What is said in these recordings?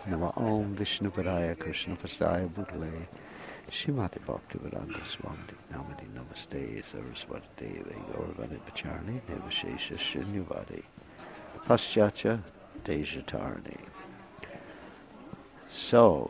Nama Om Vishnu Padaya Krishna Pasaya Bhutale Shimati Bhaktivedanta Swami Namadi Namaste Saraswati Devi Gauravani Pacharni Devashesha Shinyavadi Paschatya Dejatarni. So,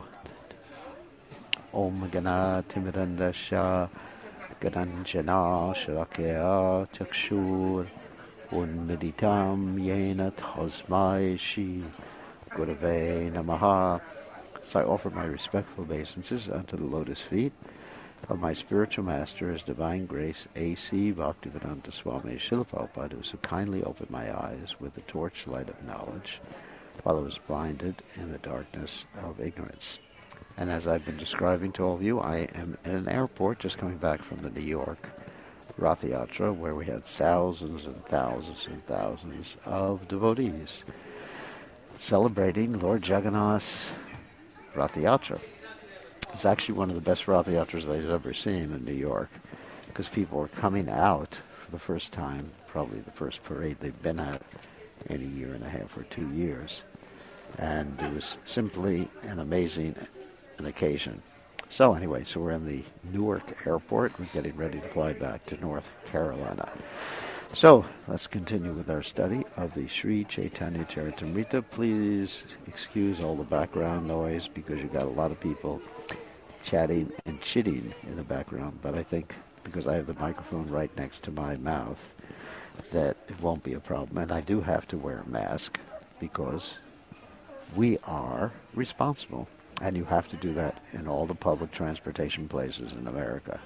Om Gana Timidandasha Gananjana Shalakya Chakshur Unmiditam Yena Tasmai Shi Gurave Namaha. So I offer my respectful obeisances unto the lotus feet of my spiritual master, His Divine Grace, A.C. Bhaktivedanta Swami Srila Prabhupada, who so kindly opened my eyes with the torchlight of knowledge while I was blinded in the darkness of ignorance. And as I've been describing to all of you, I am at an airport just coming back from the New York Rath Yatra, where we had thousands and thousands and thousands of devotees celebrating Lord Jagannath's Rath Yatra. It's actually one of the best Rath Yatras I've ever seen in New York, because people were coming out for the first time, probably the first parade they've been at in a year and a half or 2 years. And it was simply an amazing occasion. So anyway, so we're in the Newark airport. We're getting ready to fly back to North Carolina. So let's continue with our study of the Sri Chaitanya Charitamrita. Please excuse all the background noise because you've got a lot of people chatting and chitting in the background. But I think because I have the microphone right next to my mouth that it won't be a problem. And I do have to wear a mask because we are responsible. And you have to do that in all the public transportation places in America.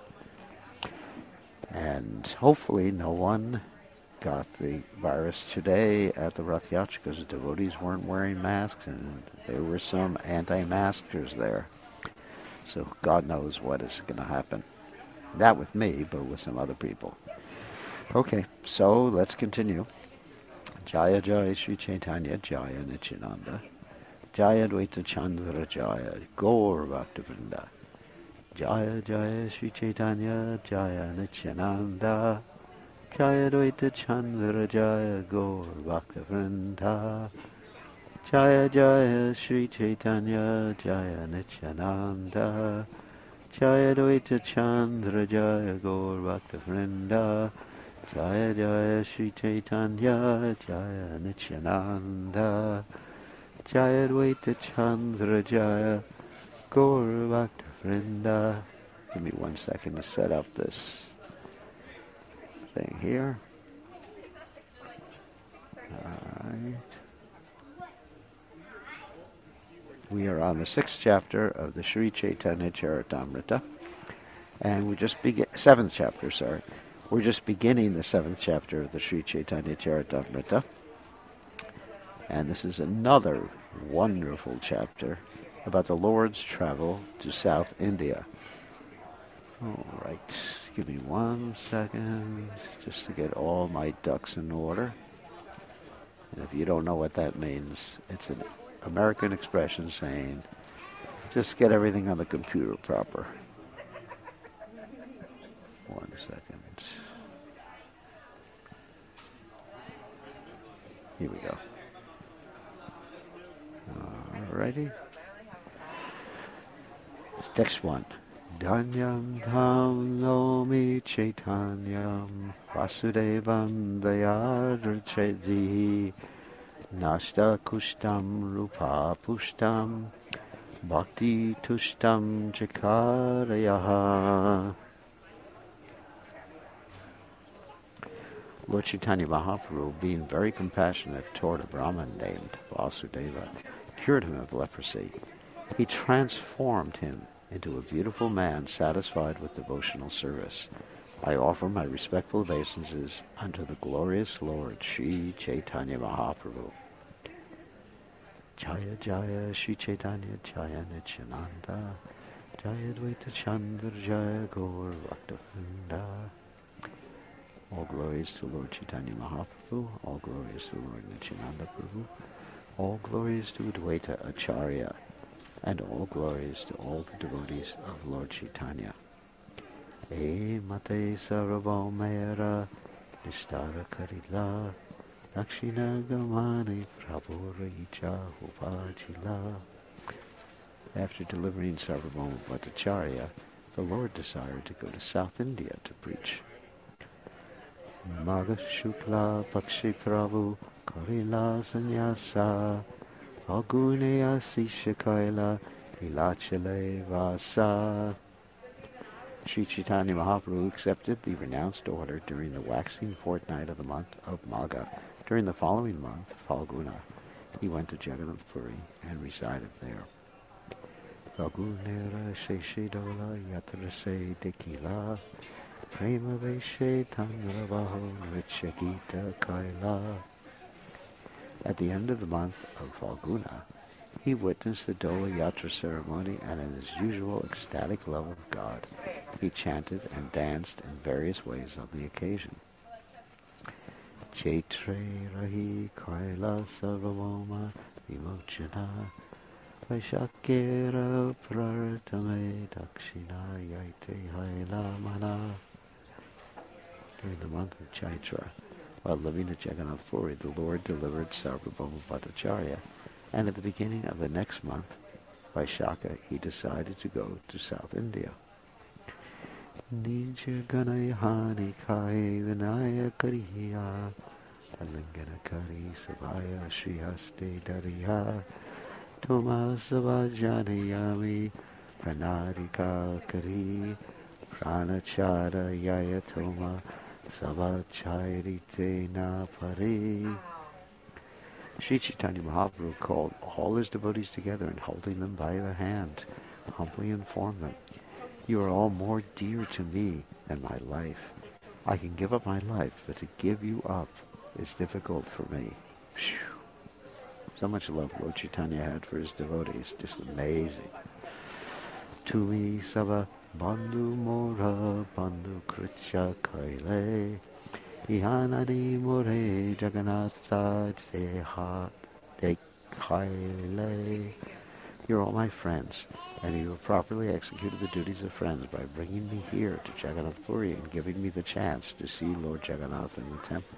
And hopefully no one got the virus today at the Rath Yatra because the devotees weren't wearing masks and there were some anti-maskers there. So God knows what is going to happen. Not with me, but with some other people. Okay, so let's continue. Jaya Jaya Sri Chaitanya Jaya Nityananda Jaya Dvaita Chandra Jaya Gaur Bhaktivinoda Jaya Jaya Sri Chaitanya Jaya Nityananda Jaya Dvaita Chandra Jaya Gaur Bhaktivinoda Jaya Jaya Sri Chaitanya Jaya Nityananda Jaya Dvaita Chandra Jaya Gaur Bhaktivinoda Jaya Jaya Sri Chaitanya Jaya Nityananda Jaya Dvaita Chandra Jaya Gaur Bhaktivinoda. Give me 1 second to set up this thing here. Alright. We are on the 6th chapter of the Sri Chaitanya Charitamrita. And we just begin, 7th chapter, sorry. We're just beginning the 7th chapter of the Sri Chaitanya Charitamrita. And this is another wonderful chapter about the Lord's travel to South India. All right, give me 1 second just to get all my ducks in order. And if you don't know what that means, it's an American expression saying, just get everything on the computer proper. 1 second. Here we go. Alrighty. Next one. Danyam Dham Nomi Chaitanyam Vasudevam Dayadrachedi Nashta Kushtam Rupa Pushtam Bhakti Tushtam Chakarayaha. Lord Chaitanya Mahaprabhu, being very compassionate toward a Brahmin named Vasudeva, cured him of leprosy. He transformed him into a beautiful man satisfied with devotional service. I offer my respectful obeisances unto the glorious Lord Sri Chaitanya Mahaprabhu. Jaya Jaya Sri Chaitanya Jaya Nityananda Jaya Dvaita Chandra Jaya Gaur Bhaktivinoda. All glories to Lord Chaitanya Mahaprabhu, all glories to Lord Nityananda Prabhu, all glories to Advaita Acharya, and all glories to all the devotees of Lord Chaitanya. E mate sarvabhaumera nistara karila lakshina gamani prabhuraicha upachila. After delivering Sarvabhauma Bhattacharya, the Lord desired to go to South India to preach. Magha Shukla Pakshi Prabhu Karila Sanyasa Aguneya Sishakaila Ilachale Vasa. Sri Chaitanya Mahaprabhu accepted the renounced order during the waxing fortnight of the month of Magha. During the following month, Phalguna, he went to Jagannath Puri and resided there. Phalgunera Sheshidola Yatrase Dekila Prema Veshe Tanravaho Richagita Kaila. At the end of the month of Phalguna, he witnessed the Dola Yatra ceremony, and in his usual ecstatic love of God, he chanted and danced in various ways on the occasion. Chaitre Rahi Kaila Sarvabhauma Vimochana Vaishakera Praratame Dakshina Yaite Haila Mana. During the month of Chaitra, while living at Jagannath Puri, the Lord delivered Sarvabhauma Bhattacharya, and at the beginning of the next month, Vaishakha, he decided to go to South India. Nija Ganayahani Kai Vinaya Kariya Alingana Kari Sabaya Shri Haste Dariya Toma Savajanayami Pranadika Kari Pranachara Yaya Toma Savacharite Na Pari. Sri Chaitanya Mahaprabhu called all his devotees together and holding them by the hand, humbly informed them, "You are all more dear to me than my life. I can give up my life, but to give you up is difficult for me." Whew. So much love Lord Chaitanya had for his devotees, just amazing. Tumi Sava Bandhu Mora Bandhu Kritsha Kaile Ihanadi More Jagannatha Deha Dekhaile. You're all my friends, and you have properly executed the duties of friends by bringing me here to Jagannath Puri and giving me the chance to see Lord Jagannath in the temple.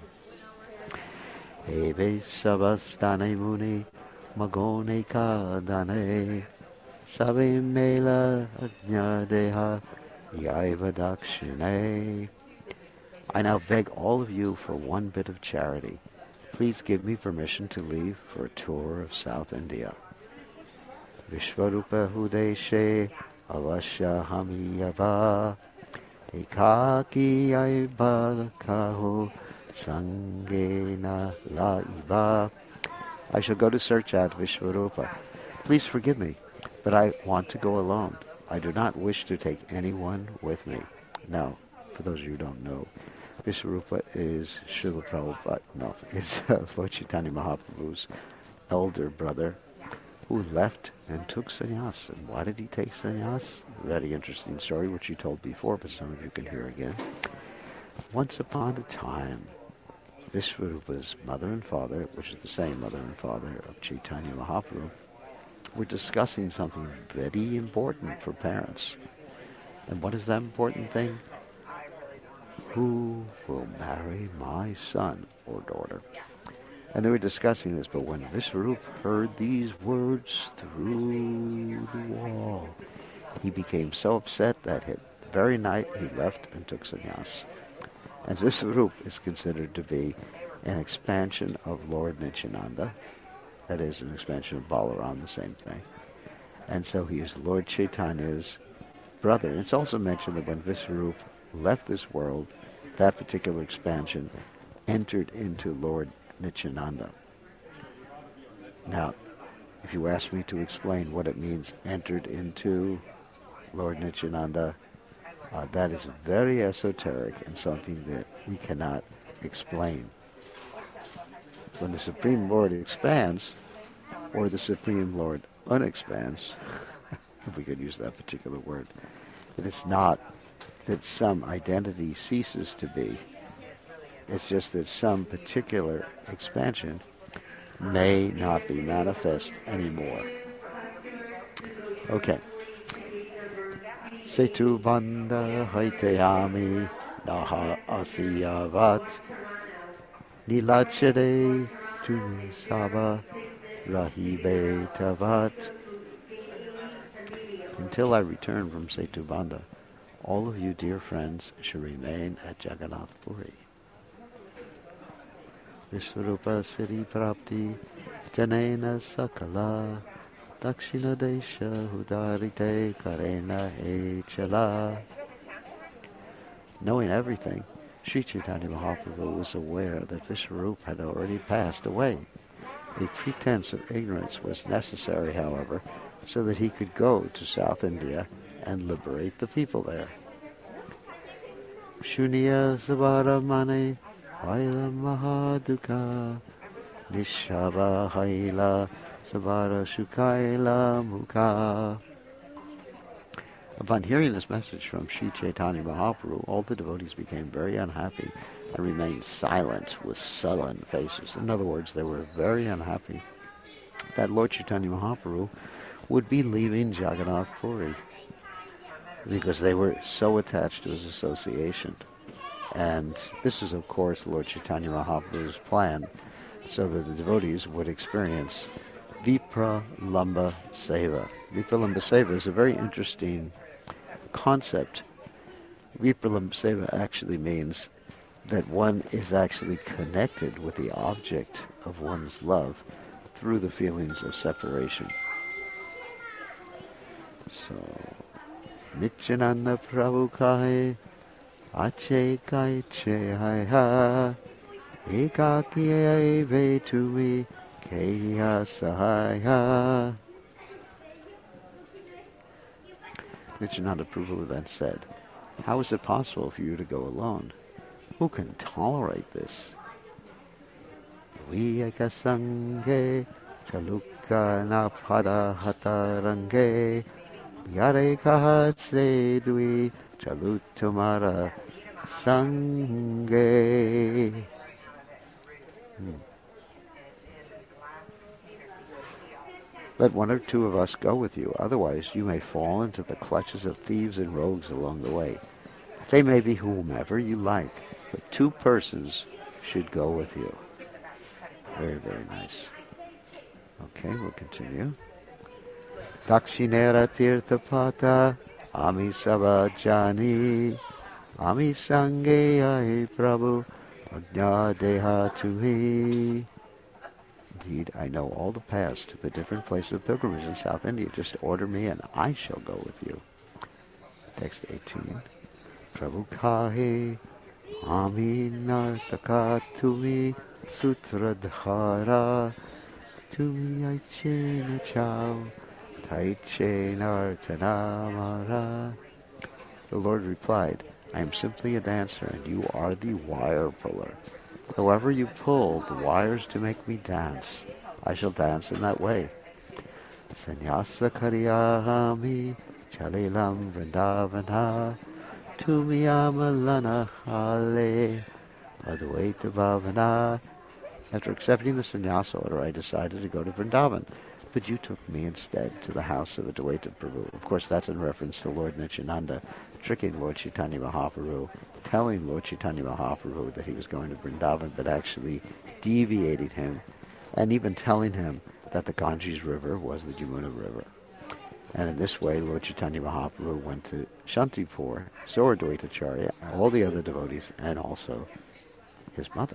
Eve Sabastane Muni Magone Kadane Sabe Mela Ajnadeha Yaiva Dakshine. I now beg all of you for one bit of charity. Please give me permission to leave for a tour of South India. Vishvarupa Hudeshe Avasya Hamiyava Ekaki Aiba Kaho Sangena Laiba. I shall go to search out Vishvarupa. Please forgive me, but I want to go alone. I do not wish to take anyone with me. Now, for those of you who don't know, Vishvarupa is Srila Prabhupada, is Lord Chaitanya Mahaprabhu's elder brother who left and took sannyas. And why did he take sannyas? Very interesting story, which he told before, but some of you can hear again. Once upon a time, Vishvarupa's mother and father, which is the same mother and father of Chaitanya Mahaprabhu, were discussing something very important for parents. And what is that important thing? Who will marry my son or daughter? And they were discussing this, but when Vishvarupa heard these words through the wall, he became so upset that the very night he left and took sannyas. And Vishvarupa is considered to be an expansion of Lord Nityananda, that is, an expansion of Balaram, the same thing. And so he is Lord Chaitanya's brother. And it's also mentioned that when Vishvarupa left this world, that particular expansion entered into Lord Nityananda. Now, if you ask me to explain what it means, entered into Lord Nityananda, that is very esoteric and something that we cannot explain. When the Supreme Lord expands, or the Supreme Lord unexpands, if we could use that particular word, it is not that some identity ceases to be. It's just that some particular expansion may not be manifest anymore. Okay. Setu Banda Haiteyami Naha Asiyavat Nilachade Tumi Saba Rahibe Tavat until I return from Setubandha, all of you dear friends should remain at Jagannath Puri. Vishwarupa Siddhi Prapti Janena Sakala Dakshina Desha Hudarite Karena Echala. Knowing everything, Sri Chaitanya Mahaprabhu was aware that Vishwarupa had already passed away. A pretense of ignorance was necessary, however, so that he could go to South India and liberate the people there. Shuniya Sabara Mane Haila Mahaduka Nishaba Haila Sabara Shukaila Mukha. Upon hearing this message from Sri Chaitanya Mahaprabhu, all the devotees became very unhappy and remained silent with sullen faces. In other words, they were very unhappy that Lord Chaitanya Mahaprabhu would be leaving Jagannath Puri because they were so attached to his association. And this is, of course, Lord Chaitanya Mahaprabhu's plan, so that the devotees would experience Vipralambha Seva. Vipralambha Seva is a very interesting concept. Vipralambha Seva actually means that one is actually connected with the object of one's love through the feelings of separation. So, Nityananda Prabhu Kahe Ache Kai Che Hai Ha Ekaki Ave Tumi Keya Sahaya. Nityananda Prabhu then said, "How is it possible for you to go alone? Who can tolerate this? Viyaka Sanghe Chaluka Napada Hatarange Yare Kahatse Dui Chalutumara Sanghe." Let one or two of us go with you, otherwise you may fall into the clutches of thieves and rogues along the way. They may be whomever you like, but 2 persons should go with you. Very, very nice. Okay, we'll continue. Dakshinera Tirthapata Ami Sabajani Ami Sange Ai Prabhu Agnya Deha Tuhi. Indeed, I know all the paths to the different places of pilgrimage in South India. Just order me and I shall go with you. Text 18. Prabhu Kahe Ami Nartaka Tumi Sutradhara Tumi Aiche Nachao Taiche Nartanamara. The Lord replied, "I am simply a dancer and you are the wire puller. However you pull the wires to make me dance, I shall dance in that way." Sannyasa Karyahami Chalilam Vrindavana Tumi Amalana Hale Advaita Bhavana. After accepting the sannyasa order, I decided to go to Vrindavan, but you took me instead to the house of Advaita Prabhu. Of course, that's in reference to Lord Nityananda tricking Lord Chaitanya Mahaprabhu, telling Lord Chaitanya Mahaprabhu that he was going to Vrindavan, but actually deviating him, and even telling him that the Ganges River was the Yamuna River. And in this way, Lord Chaitanya Mahaprabhu went to Shantipur, saw Advaitacharya, all the other devotees, and also his mother.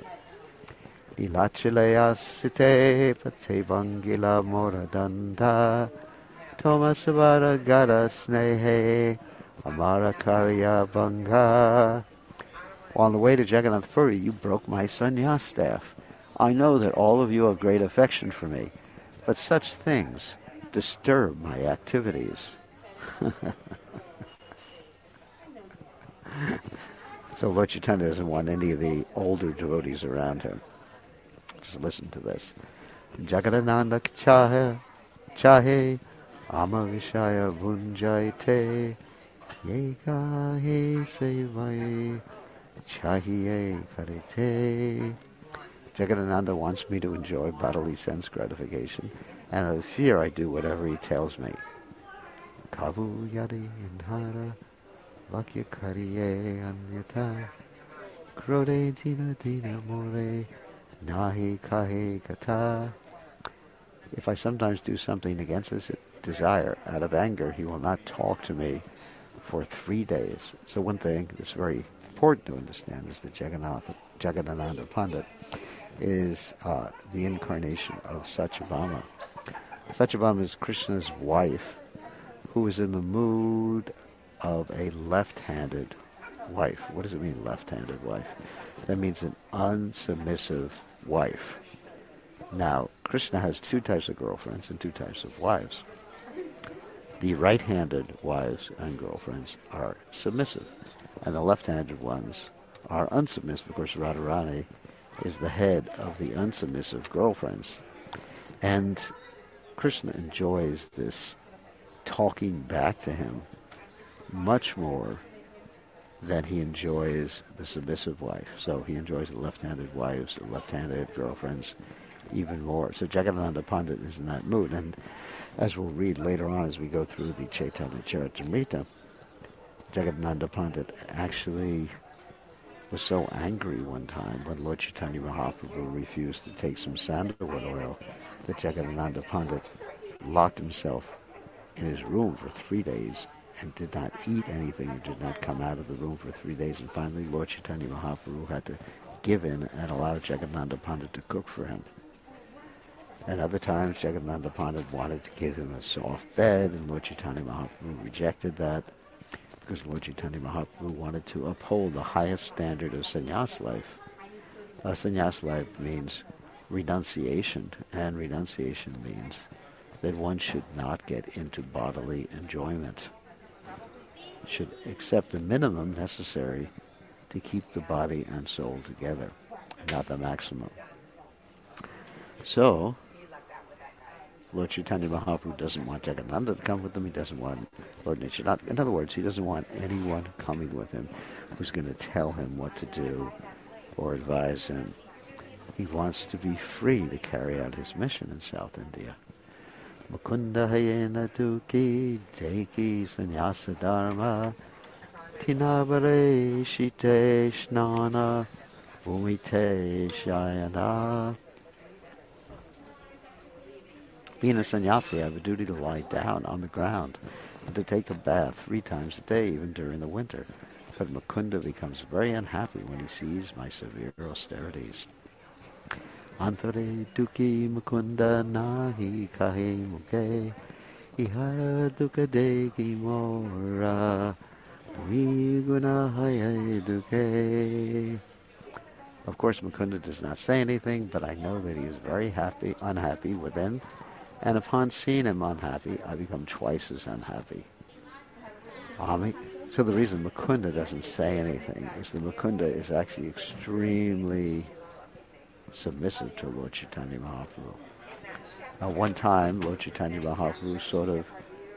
Ilachilaya site pate bangila moradanda Tomasavara gada snehe amara karya banga. On the way to Jagannath Puri, you broke my sannyas staff. I know that all of you have great affection for me, but such things disturb my activities. So Lord Chaitanya doesn't want any of the older devotees around him. Just listen to this. Jagadananda chahe amavishaya bunjaite yeka he sevai chahiye karite. Jagadananda wants me to enjoy bodily sense gratification, and out of fear I do whatever he tells me. Kavu yadi inhara vakya kariye anyata krode dina dina more nahi kahe kata. If I sometimes do something against this desire, out of anger, he will not talk to me for 3 days. So one thing that's very important to understand is that Jagadananda Pandit is the incarnation of Satyabhama. Satyabhama is Krishna's wife, who is in the mood of a left-handed wife. What does it mean, left-handed wife? That means an unsubmissive wife. Now, Krishna has two types of girlfriends and two types of wives. The right-handed wives and girlfriends are submissive, and the left-handed ones are unsubmissive. Of course, Radharani is the head of the unsubmissive girlfriends. And Krishna enjoys this talking back to him much more than he enjoys the submissive wife. So he enjoys the left-handed wives, the left-handed girlfriends even more. So Jagadananda Pandit is in that mood. And as we'll read later on as we go through the Chaitanya Charitamrita, Jagadananda Pandit actually was so angry one time when Lord Chaitanya Mahaprabhu refused to take some sandalwood oil that Jagadananda Pandit locked himself in his room for 3 days and did not eat anything, and did not come out of the room for 3 days. And finally, Lord Chaitanya Mahaprabhu had to give in and allow Jagadananda Pandit to cook for him. And other times, Jagadananda Pandit wanted to give him a soft bed, and Lord Chaitanya Mahaprabhu rejected that, because Lord Chaitanya Mahaprabhu wanted to uphold the highest standard of sannyas life. Sannyas life means renunciation, and renunciation means that one should not get into bodily enjoyment. Should accept the minimum necessary to keep the body and soul together, not the maximum. So, Lord Chaitanya Mahaprabhu doesn't want Jagadananda to come with him. He doesn't want Lord Nityananda. In other words, he doesn't want anyone coming with him who's going to tell him what to do or advise him. He wants to be free to carry out his mission in South India. Mukunda hayena tuki deki sannyasa dharma tinabare shite snana umite shayana. Being a sannyasi, I have a duty to lie down on the ground and to take a bath 3 times a day, even during the winter. But Mukunda becomes very unhappy when he sees my severe austerities. Antare duki Mukunda nahi kahe muke ihara duka deki mora viguna haye duke. Of course, Mukunda does not say anything, but I know that he is very unhappy within. And upon seeing him unhappy, I become twice as unhappy. So the reason Mukunda doesn't say anything is that Mukunda is actually extremely submissive to Lord Chaitanya Mahaprabhu. Now, one time, Lord Chaitanya Mahaprabhu sort of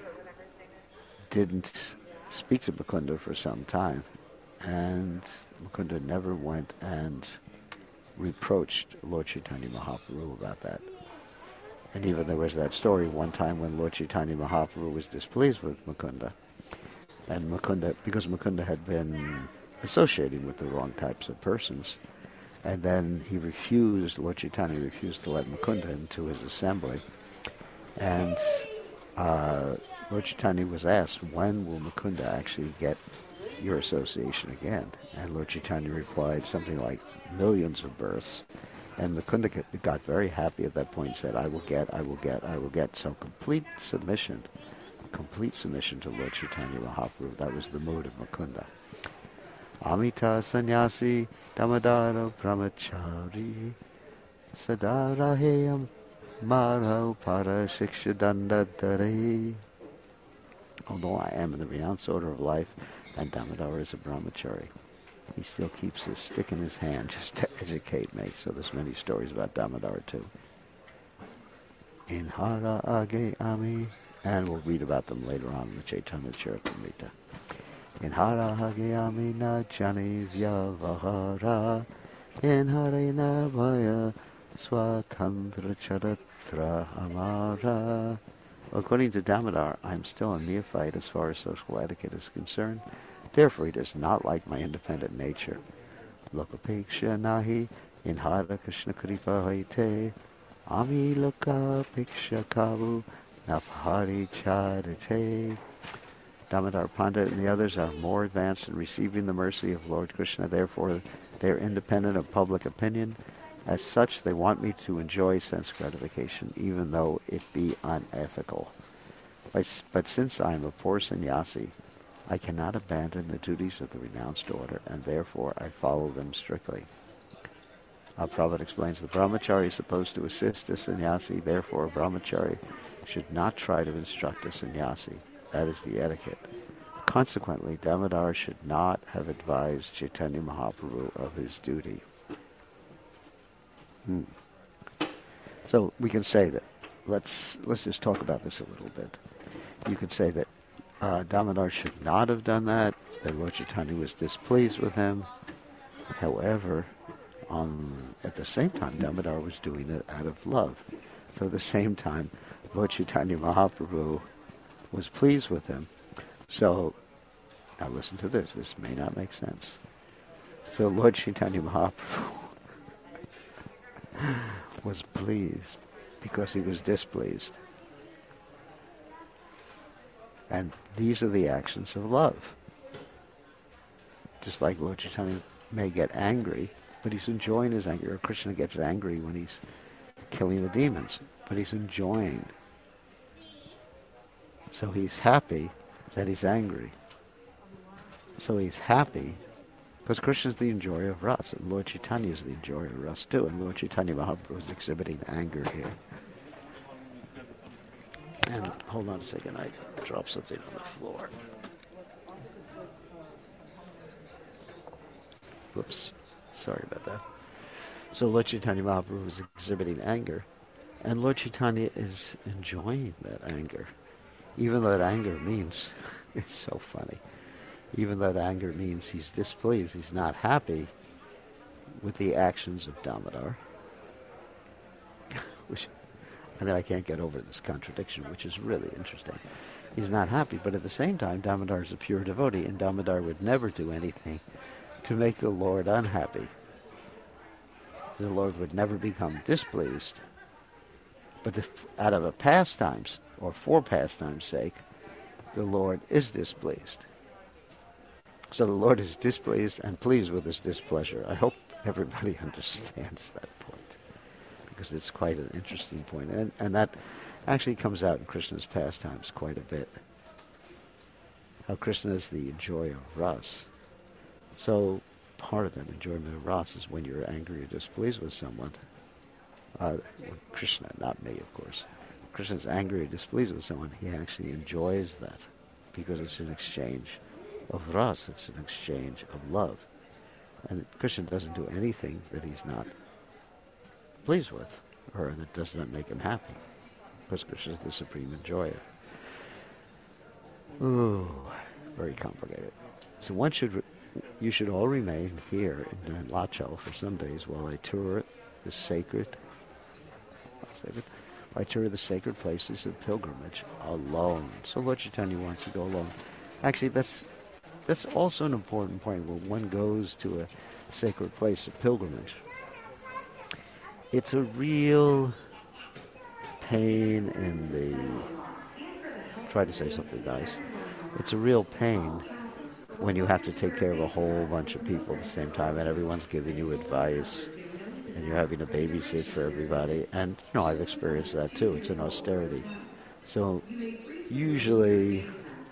didn't speak to Mukunda for some time, and Mukunda never went and reproached Lord Chaitanya Mahaprabhu about that. And even there was that story one time when Lord Chaitanya Mahaprabhu was displeased with Mukunda. And because Mukunda had been associating with the wrong types of persons, and then Lord Chaitanya refused to let Mukunda into his assembly. And Lord Chaitanya was asked, when will Mukunda actually get your association again? And Lord Chaitanya replied something like millions of births. And Mukunda got very happy at that point and said, I will get. So complete submission to Lord Chaitanya Mahaprabhu. That was the mood of Mukunda. Amita sannyasi damadara brahmachari sadaraheyam marau para shiksha dandadare. Although I am in the renounced order of life, and Damodara is a brahmachari, he still keeps his stick in his hand just to educate me. So there's many stories about Damodara too. In Hara Age Ami, and we'll read about them later on in the Chaitanya Charitamrita. In Hara Age Ami na jani vyavahara, in Hare na vaya swatantra charatra amara. According to Damodar, I am still a neophyte as far as social etiquette is concerned. Therefore, he does not like my independent nature. Lokapeksha nahi in Hara Krishna Kripa haite ami lokapeksha kavu Napahari Chadate. Damodar Pandit and the others are more advanced in receiving the mercy of Lord Krishna. Therefore, they are independent of public opinion. As such, they want me to enjoy sense gratification, even though it be unethical. But since I am a poor sannyasi, I cannot abandon the duties of the renounced order, and therefore I follow them strictly. Prabhupada explains the brahmachari is supposed to assist a sannyasi, therefore a brahmachari should not try to instruct a sannyasi. That is the etiquette. Consequently, Damodar should not have advised Chaitanya Mahaprabhu of his duty. So we can say that, let's just talk about this a little bit. You could say that Damodar should not have done that Lord Chaitanya was displeased with him. However, at the same time, Damodar was doing it out of love. So at the same time, Lord Chaitanya Mahaprabhu was pleased with him. So, now listen to this. This may not make sense. So Lord Chaitanya Mahaprabhu was pleased because he was displeased. And these are the actions of love. Just like Lord Chaitanya may get angry, but he's enjoying his anger. Or Krishna gets angry when he's killing the demons, but he's enjoying. So he's happy that he's angry. So he's happy because Krishna is the enjoyer of rasa, and Lord Chaitanya is the enjoyer of rasa too. And Lord Chaitanya Mahaprabhu is exhibiting anger here. And hold on a second, I dropped something on the floor. Whoops, sorry about that. So Lord Chaitanya Mahaprabhu is exhibiting anger, and Lord Chaitanya is enjoying that anger. Even though that anger means, it's so funny, even though that anger means he's displeased, he's not happy with the actions of Damodar, which, I can't get over this contradiction, which is really interesting. He's not happy, but at the same time, Damodar is a pure devotee, and Damodar would never do anything to make the Lord unhappy. The Lord would never become displeased. But out of a pastimes, or for pastimes' sake, the Lord is displeased. So the Lord is displeased and pleased with his displeasure. I hope everybody understands that point, because it's quite an interesting point. And that actually comes out in Krishna's pastimes quite a bit. How Krishna is the enjoyer of ras. So part of that enjoyment of ras is when you're angry or displeased with someone. Krishna, not me, of course. Krishna's angry or displeased with someone, he actually enjoys that because it's an exchange of ras, it's an exchange of love. And Krishna doesn't do anything that he's not pleased with or that does not make him happy, because Krishna is the supreme enjoyer. Ooh, very complicated. So you should all remain here in Lachal for some days while I tour the sacred places of pilgrimage alone. So Lord Chaitanya wants to go alone. Actually, that's also an important point. When one goes to a sacred place of pilgrimage, it's a real pain in the... Try to say something nice. It's a real pain when you have to take care of a whole bunch of people at the same time, and everyone's giving you advice, and you're having to babysit for everybody. And, I've experienced that too. It's an austerity. So, usually,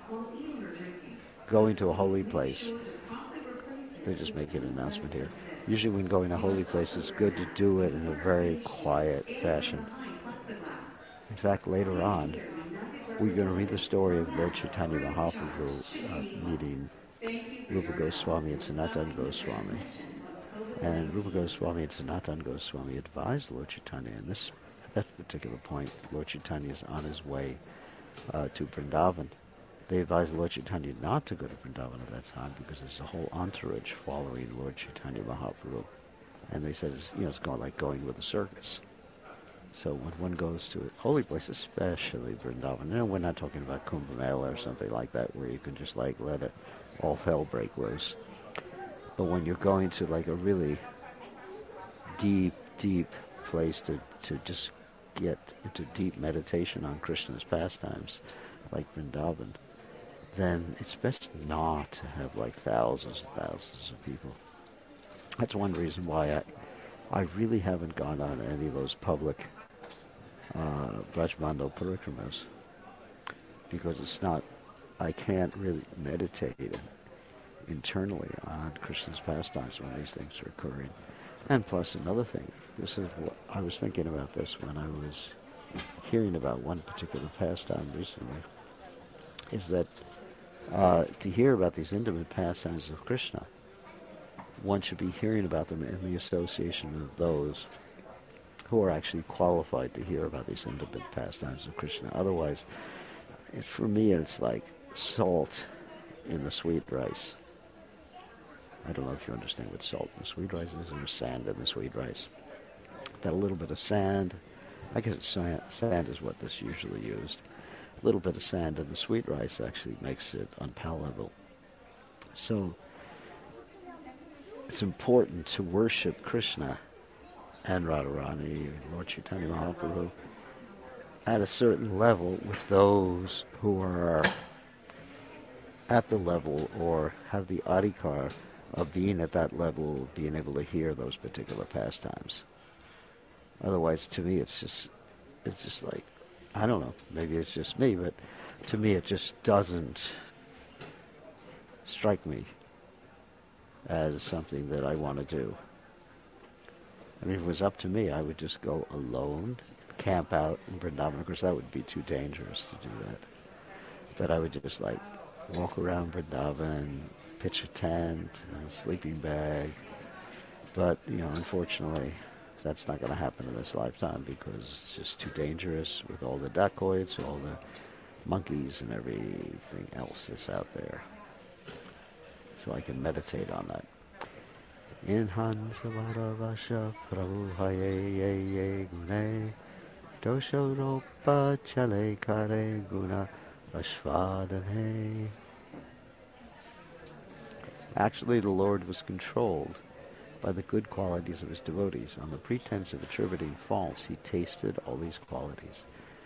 going to a holy place, they just make an announcement here. Usually when going to a holy place, it's good to do it in a very quiet fashion. In fact, later on, we're going to read the story of Lord Chaitanya Mahaprabhu meeting Rupa Goswami and Sanatana Goswami. And Rupa Goswami and Sanatana Goswami advised Lord Chaitanya, and at that particular point, Lord Chaitanya is on his way to Vrindavan. They advised Lord Chaitanya not to go to Vrindavan at that time because there's a whole entourage following Lord Chaitanya Mahaprabhu. And they said, it's like going with a circus. So when one goes to a holy place, especially Vrindavan, we're not talking about Kumbh Mela or something like that where you can just let it all hell break loose. But when you're going to a really deep, deep place to just get into deep meditation on Krishna's pastimes, like Vrindavan, then it's best not to have like thousands and thousands of people. That's one reason why I really haven't gone on any of those public Brajmandal parikramas, because it's not, I can't really meditate internally on Krishna's pastimes when these things are occurring. And plus another thing, this is what I was thinking about this when I was hearing about one particular pastime recently, is that to hear about these intimate pastimes of Krishna, one should be hearing about them in the association of those who are actually qualified to hear about these intimate pastimes of Krishna. Otherwise, for me, it's like salt in the sweet rice. I don't know if you understand what salt in the sweet rice is, or sand in the sweet rice. That a little bit of sand, I guess sand is what this usually used. A little bit of sand in the sweet rice actually makes it unpalatable. So it's important to worship Krishna and Radharani, Lord Chaitanya Mahaprabhu, at a certain level with those who are at the level or have the adhikar of being at that level, being able to hear those particular pastimes. Otherwise, to me, it's just like, I don't know, maybe it's just me, but to me it just doesn't strike me as something that I want to do. I mean, if it was up to me, I would just go alone, camp out in Vrindavan. Of course, that would be too dangerous to do that. But I would just like walk around Vrindavan, pitch a tent, a sleeping bag. But, unfortunately, that's not going to happen in this lifetime because it's just too dangerous with all the dacoits, all the monkeys and everything else that's out there. So I can meditate on that. In Hansavarasha Prabhu Haye Gune Doshodopa Chale Kare Guna Ashvadane. Actually, the Lord was controlled by the good qualities of his devotees. On the pretense of attributing faults, he tasted all these qualities.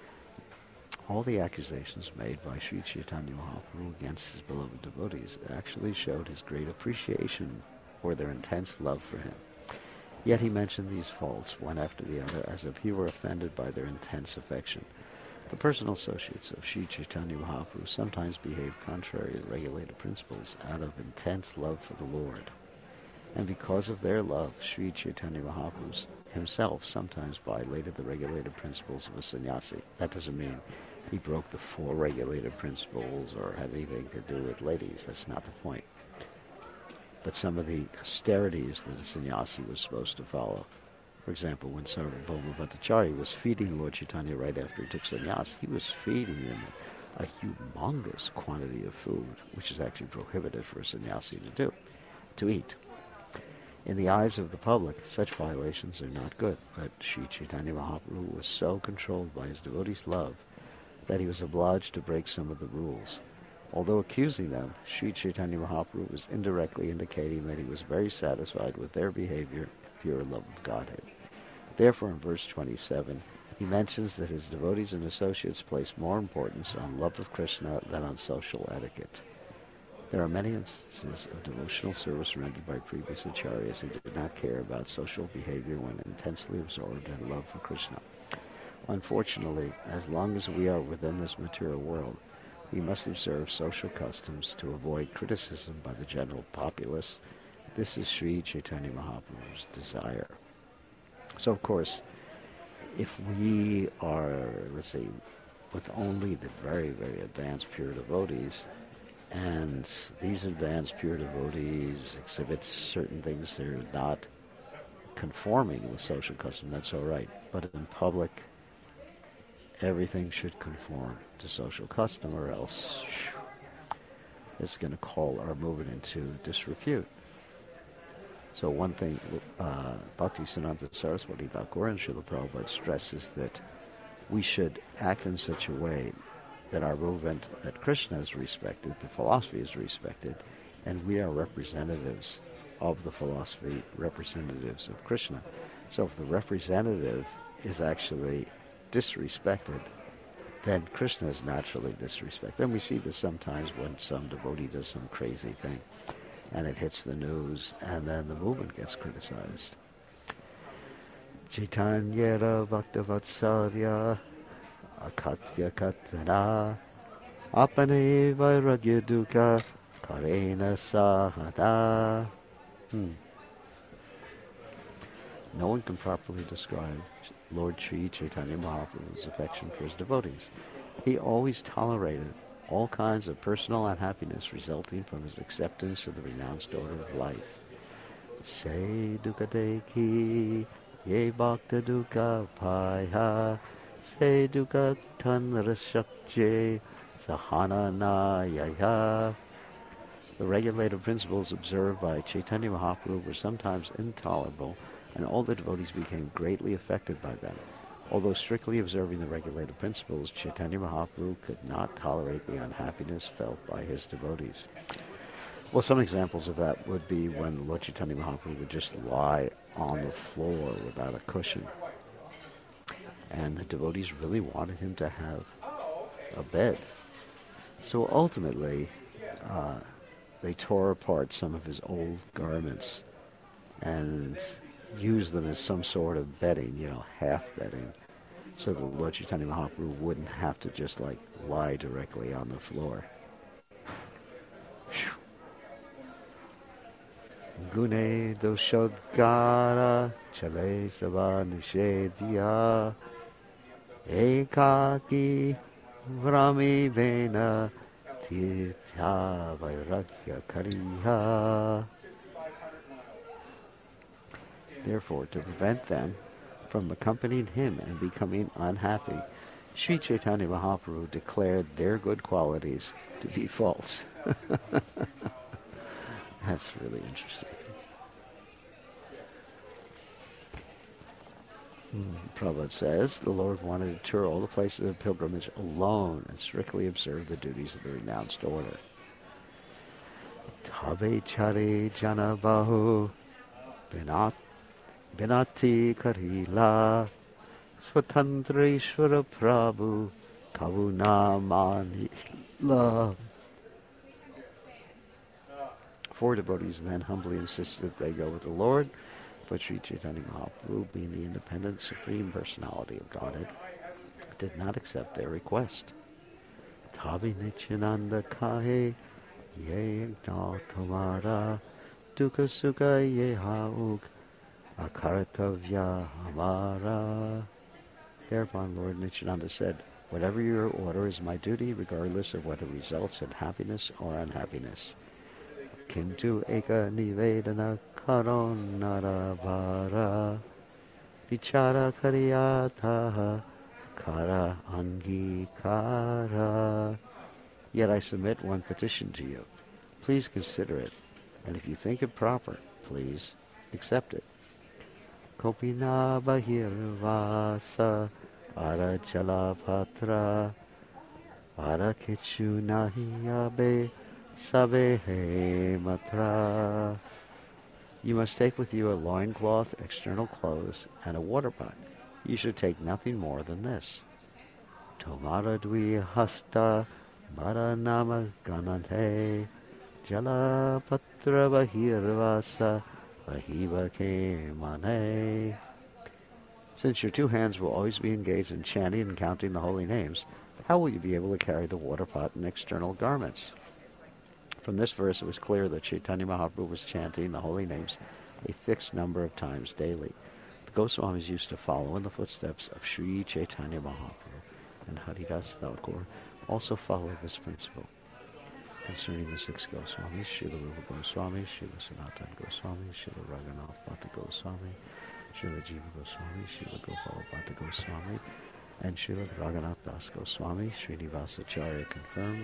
All the accusations made by Sri Chaitanya Mahaprabhu against his beloved devotees actually showed his great appreciation for their intense love for him. Yet he mentioned these faults one after the other as if he were offended by their intense affection. The personal associates of Sri Chaitanya Mahaprabhu sometimes behave contrary to regulated principles out of intense love for the Lord. And because of their love, Sri Chaitanya Mahaprabhu himself sometimes violated the regulated principles of a sannyasi. That doesn't mean he broke the 4 regulated principles or had anything to do with ladies. That's not the point. But some of the austerities that a sannyasi was supposed to follow. For example, when Sarvabhauma Bhattacharya was feeding Lord Chaitanya right after he took sannyas, he was feeding him a humongous quantity of food, which is actually prohibited for a sannyasi to eat. In the eyes of the public, such violations are not good, but Sri Chaitanya Mahaprabhu was so controlled by his devotees' love that he was obliged to break some of the rules. Although accusing them, Sri Chaitanya Mahaprabhu was indirectly indicating that he was very satisfied with their behavior, pure love of Godhead. Therefore, in verse 27, he mentions that his devotees and associates place more importance on love of Krishna than on social etiquette. There are many instances of devotional service rendered by previous acharyas who did not care about social behavior when intensely absorbed in love for Krishna. Unfortunately, as long as we are within this material world, we must observe social customs to avoid criticism by the general populace. This is Sri Chaitanya Mahaprabhu's desire. So, of course, if we are, let's say, with only the very, very advanced pure devotees, and these advanced pure devotees exhibit certain things that are not conforming with social custom, that's all right. But in public, everything should conform to social custom, or else it's going to call our movement into disrepute. So one thing, Bhaktisiddhanta Saraswati Thakur and Srila Prabhupada stresses that we should act in such a way that our movement, that Krishna is respected, the philosophy is respected, and we are representatives of the philosophy, representatives of Krishna. So if the representative is actually disrespected, then Krishna is naturally disrespected. And we see this sometimes when some devotee does some crazy thing, and it hits the news, and then the movement gets criticized. Chaitanyera Bhaktavatsalya Akatya Katana Apane Vairagya Dukkha Karena Sahata. No one can properly describe Lord Sri Chaitanya Mahaprabhu's affection for his devotees. He always tolerated all kinds of personal unhappiness resulting from his acceptance of the renounced order of life. Se dukadeki ye bhakta dukkha paya se dukkha tanrashakje sahana nayaya. The regulative principles observed by Chaitanya Mahaprabhu were sometimes intolerable, and all the devotees became greatly affected by them. Although strictly observing the regulative principles, Chaitanya Mahaprabhu could not tolerate the unhappiness felt by his devotees. Well, some examples of that would be when Lord Chaitanya Mahaprabhu would just lie on the floor without a cushion. And the devotees really wanted him to have a bed. So ultimately, they tore apart some of his old garments and used them as some sort of bedding, half bedding, so that Lord Chaitanya Mahaprabhu wouldn't have to just lie directly on the floor. Gune doshodgara chale sava nishedya ekaki vrami vena tirtha vairagya kariha. Therefore, to prevent them from accompanying him and becoming unhappy, Sri Chaitanya Mahaprabhu declared their good qualities to be false. That's really interesting. Prabhupada says, the Lord wanted to tour all the places of pilgrimage alone and strictly observe the duties of the renounced order. Tabe chare jana bahu Binati Karila Swatantreshwara Prabhu Kavuna Manila. Four devotees then humbly insisted that they go with the Lord, but Sri Chaitanya Mahaprabhu, being the independent Supreme Personality of Godhead, did not accept their request. Tavi Nityananda Kahe Ye Tamara Dukkha Sukha Ye Hauk Akaratavya Amara. Thereupon Lord Nityananda said, whatever your order is my duty, regardless of whether it results in happiness or unhappiness. Kintu eka nivedana karonarabhara vichara kariyataha kara angikara. Yet I submit one petition to you. Please consider it, and if you think it proper, please accept it. Kopina bahirvasa arachala patra arakichu nahiyabe sabehe matra. You must take with you a loincloth, external clothes, and a water pot. You should take nothing more than this. Tomara dvi hasta maranama ganante jala patra bahirvasa bahivake mane. Since your two hands will always be engaged in chanting and counting the holy names, how will you be able to carry the water pot and external garments? From this verse, it was clear that Chaitanya Mahaprabhu was chanting the holy names a fixed number of times daily. The Goswamis used to follow in the footsteps of Sri Chaitanya Mahaprabhu, and Haridas Thakur also followed this principle. Concerning the six Goswamis, Srila Rupa Goswami, Srila Sanatana Goswami, Srila Raghunath Bhatta Goswami, Srila Jiva Goswami, Srila Gopala Bhatta Goswami, and Srila Raghunath Das Goswami, Srinivasacharya confirms,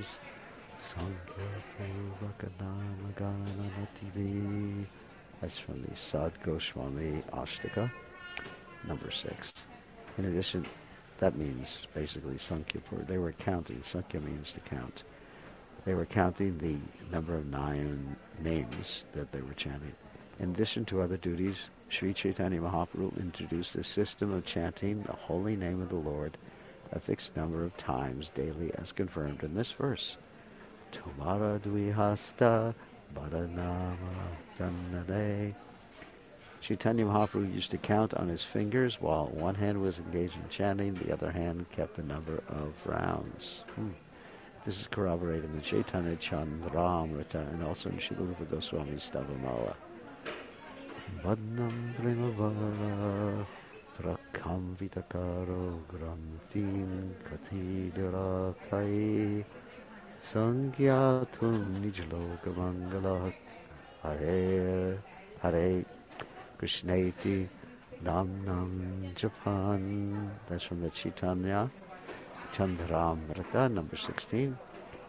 Sankhya-purvakadana-gana-TV. That's from the Sad Goswami Ashtaka, number 6. In addition, that means basically Sankhya-pur. They were counting. Sankhya means to count. They were counting the number of 9 names that they were chanting. In addition to other duties, Sri Chaitanya Mahaprabhu introduced a system of chanting the holy name of the Lord a fixed number of times daily as confirmed in this verse. Tumara Dvihasta Baranama Jannade. Chaitanya Mahaprabhu used to count on his fingers while one hand was engaged in chanting, the other hand kept the number of rounds. This is corroborated in the Chaitanya Chandramrita and also in Srila Rupa Goswami's Stavamala. Badnam Trimavara Trakam Vitakaro Granthim Katidara Kai Sangyatum Nijloka Mangala Hare Hare Krishneti Nam Nam Japan. That's from the Chaitanya Chandramrita, number 16.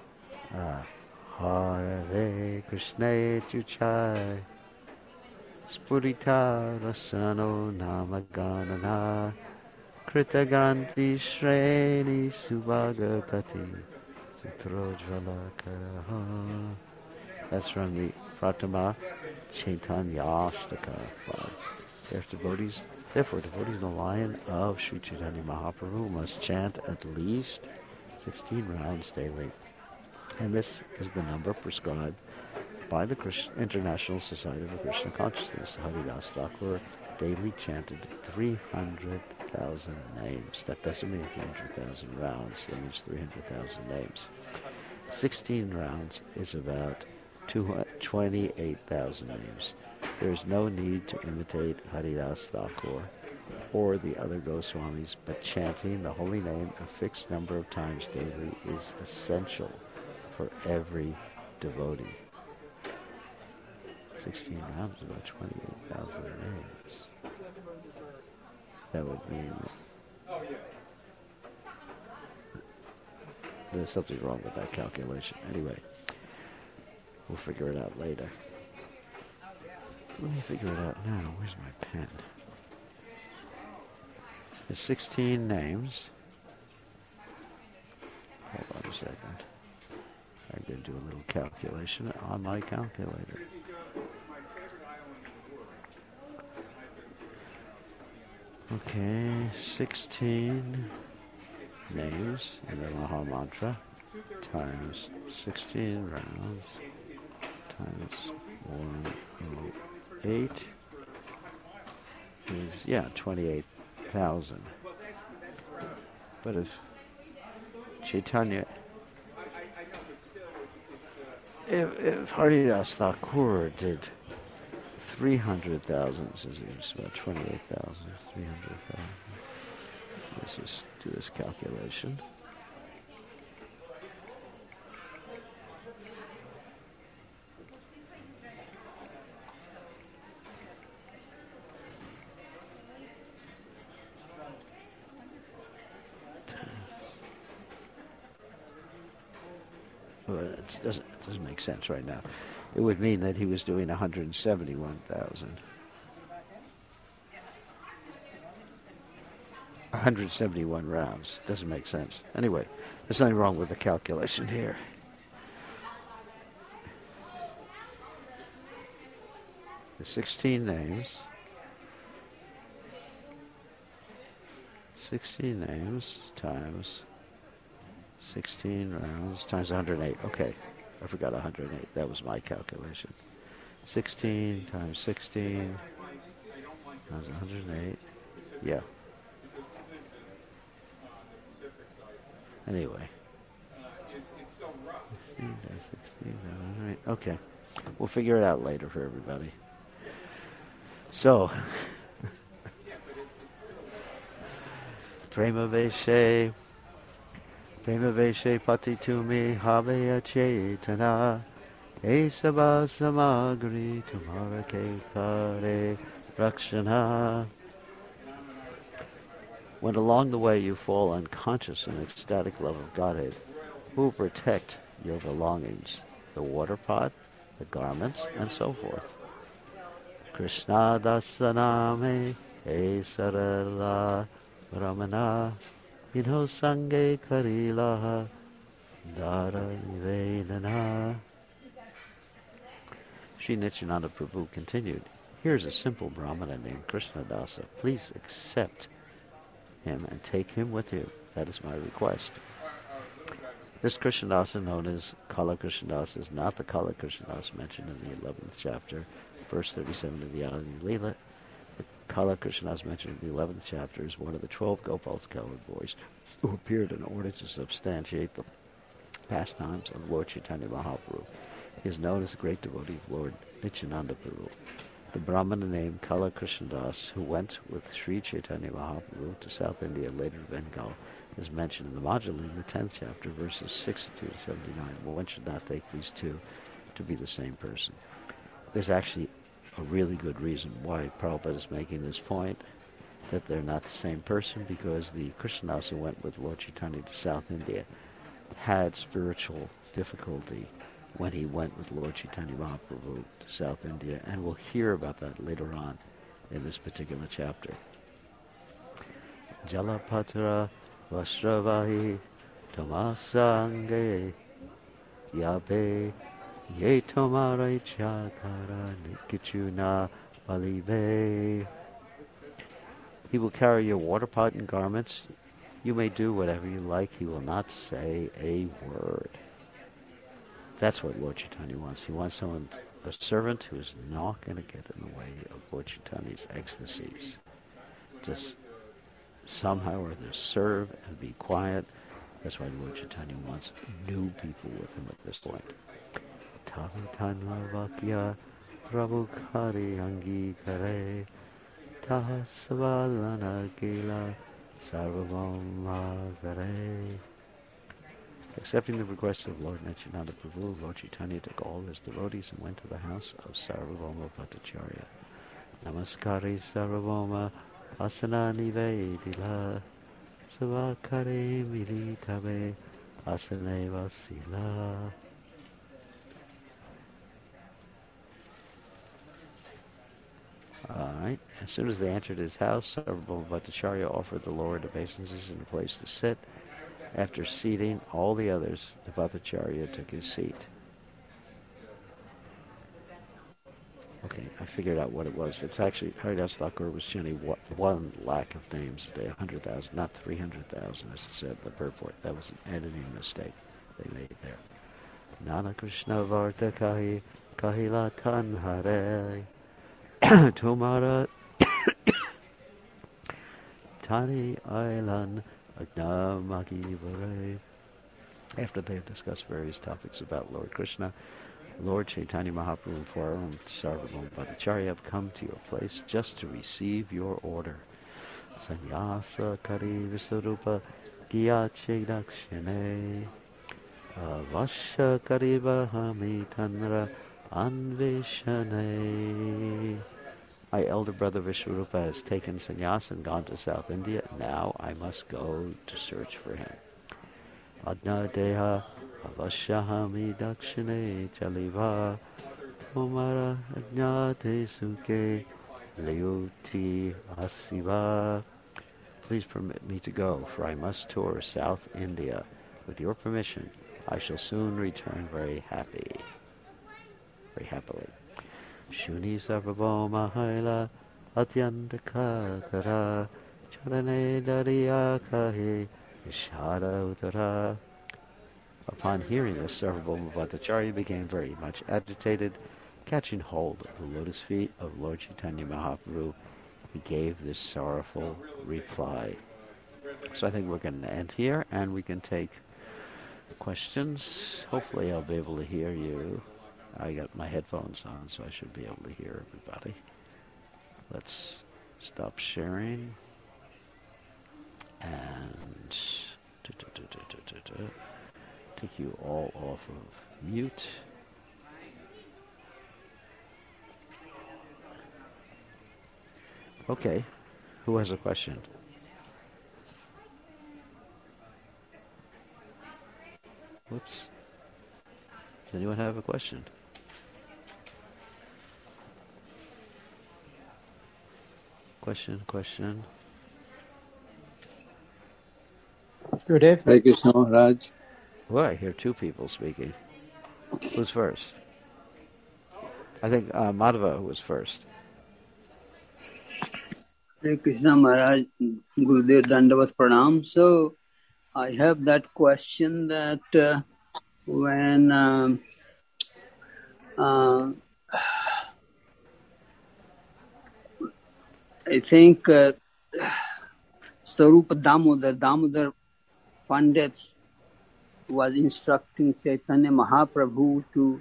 Hare Krishna Tuchai Spurita Rasano Namaganana Krita Granthi Shreni Subhagakati Sutrojvala Karaha. That's from the Pratama Chaitanyashtaka. Therefore, devotees in the line of Sri Chaitanya Mahaprabhu must chant at least 16 rounds daily. And this is the number prescribed by the International Society for Krishna Consciousness. Haridas Thakur daily chanted 300,000 names. That doesn't mean 300,000 rounds. It means 300,000 names. 16 rounds is about 28,000 names. There is no need to imitate Haridas Thakur or the other Goswamis, but chanting the holy name a fixed number of times daily is essential for every devotee. 16 rounds is about 28,000 names. That would mean there's something wrong with that calculation. Anyway, we'll figure it out later. Let me figure it out now. Where's my pen? There's 16 names. Hold on a second. I'm going to do a little calculation on my calculator. Okay, 16 names in the Maha Mantra times 16 rounds times 108 is, 28,000. But if Chaitanya, if Haridas Thakur did 300,000, so it's about 28,000, 300,000. Let's just do this calculation. Well, it doesn't make sense right now. It would mean that he was doing 171,000. 171 rounds. Doesn't make sense. Anyway, there's nothing wrong with the calculation here. The 16 names. 16 names times 16 rounds times 108. Okay. I forgot 108. That was my calculation. 16 times 16 times 108. Yeah. Anyway. 16 times 16 times 108. Okay. We'll figure it out later for everybody. So. Prema Veshe. Prema Veshe Pati Tumi Haveya Chaitana Esaba Samagri Tumhara Ke Kare Rakshana. When along the way you fall unconscious in ecstatic love of Godhead, who will protect your belongings? The water pot, the garments, and so forth. Krishna Dasaname Esarala Ramana Inho Sange Karilaha Dara Nivedana. Sri Nityananda Prabhu continued, Here's a simple Brahmana named Krishnadasa. Please accept him and take him with you. That is my request. This Krishnadasa, known as Kala Krishnadasa, is not the Kala Krishnadasa mentioned in the 11th chapter, verse 37 of the Adi Leela. The Kala Krishnadasa mentioned in the 11th chapter is one of the 12 Gopal's coward boys who appeared in order to substantiate the pastimes of Lord Chaitanya Mahaprabhu. He is known as a great devotee of Lord Nityananda Prabhu. The Brahmana named Kala Krishnadas, who went with Sri Chaitanya Mahaprabhu to South India, later Bengal, is mentioned in the Majjhila in the 10th chapter, verses 62 to 79. Well, one should not take these two to be the same person. There's actually a really good reason why Prabhupada is making this point, that they're not the same person, because the Krishnadas who went with Lord Chaitanya to South India had spiritual difficulty when he went with Lord Chaitanya Mahaprabhu to South India, and we'll hear about that later on in this particular chapter. Jalapatra Vasravahi Tamasange Yabe Ye Tomara Chakara Nikichuna Balibe. He will carry your water pot and garments. You may do whatever you like. He will not say a word. That's what Lord Chaitanya wants. He wants someone, a servant who is not going to get in the way of Lord Chaitanya's ecstasies. Just somehow or other serve and be quiet. That's why Lord Chaitanya wants new people with him at this point. Tavitanla Vakya Prabhukhari Angi Kare Tahasavalana Gila Sarvabhauma Kare. Accepting the request of Lord Nityananda Prabhu, Lord Chaitanya took all his devotees and went to the house of Sarvabhauma Bhattacharya. Namaskari Sarvabhauma Asana Nivedila Savakare Militabe Asane Vasila. Alright, as soon as they entered his house, Sarvabhauma Bhattacharya offered the Lord obeisances and a place to sit. After seating all the others, the Bhattacharya took his seat. Okay, I figured out what it was. It's actually, Haridas Thakur was chanting 1 lakh of names a day, 100,000, not 300,000 as it said in the purport. That was an editing mistake they made there. Nana Krishna Varta Kahi Kahila Tanhare Tumara Tani Ailan. After they have discussed various topics about Lord Krishna, Lord Chaitanya Mahaprabhu informed Sarvabhauma Bhattacharya, have come to your place just to receive your order. Sanyasa Kari Visarupa Gyache Dakshine Vasha Kari Bahami Tanra Anveshane. My elder brother Vishwarupa has taken sannyas and gone to South India. Now I must go to search for him. Adna deha avashyahami dakshine chaliva tomara ajnate suke leuti asiva. Please permit me to go, for I must tour South India. With your permission, I shall soon return very happily. Shuni Sarvabhauma Haila Atyandakatara Charane Dariya Kahi Vishada Uttara. Upon hearing this, Sarvabhauma Bhattacharya became very much agitated. Catching hold of the lotus feet of Lord Chaitanya Mahaprabhu, he gave this sorrowful reply. So I think we're going to end here, and we can take questions. Hopefully I'll be able to hear you. I got my headphones on, so I should be able to hear everybody. Let's stop sharing. And take you all off of mute. Okay, who has a question? Whoops. Does anyone have a question? Question. Gurudev. Hare Krishna Maharaj. Well, I hear 2 people speaking. Who's first? I think Madhava was first. Hare Krishna Maharaj, Gurudev Dandavat Pranam. So I have that question that when I think Sarupa Damodar Pandit was instructing Chaitanya Mahaprabhu to